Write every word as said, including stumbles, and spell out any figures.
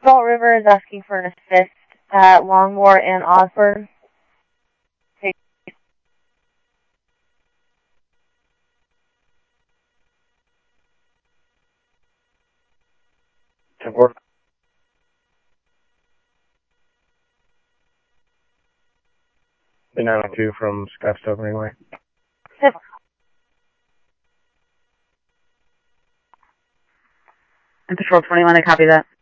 Salt River is asking for an assist at Longmore and Osborne. ten four. nine oh two from Scottsdale Greenway. And Patrol twenty-one, I copy that.